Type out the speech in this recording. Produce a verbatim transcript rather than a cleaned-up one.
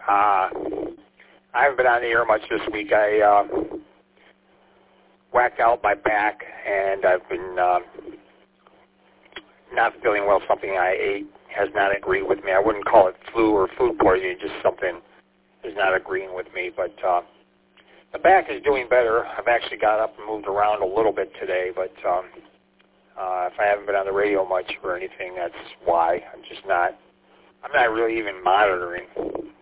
Uh, I haven't been on the air much this week. I uh, whacked out my back, and I've been uh, not feeling well. Something I ate has not agreed with me. I wouldn't call it flu or food poisoning, just something is not agreeing with me. But uh, the back is doing better. I've actually got up and moved around a little bit today, but um, uh, if I haven't been on the radio much or anything, that's why. I'm just not, I'm not really even monitoring